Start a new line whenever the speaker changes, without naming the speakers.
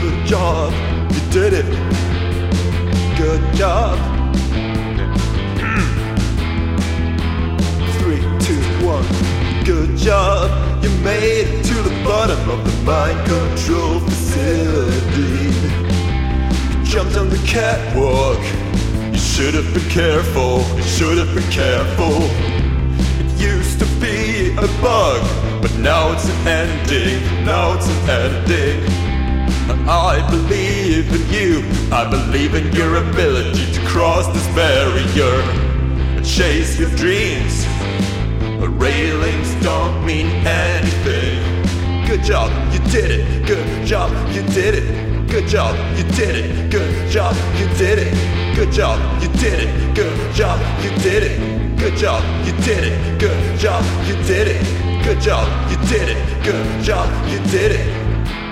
Good job, you did it. Good job. 3, 2, 1. Good job, you made it to the bottom of the mind control facility. You jumped on the catwalk. You should have been careful, you should have been careful. It used to be a bug, but now it's an ending, now it's an ending. I believe in you, I believe in your ability to cross this barrier and chase your dreams. But railings don't mean anything. Good job, you did it. Good job, you did it. Good job, you did it. Good job, you did it. Good job, you did it. Good job, you did it. Good job, you did it. Good job, you did it. Good job, you did it. Good job, you did it.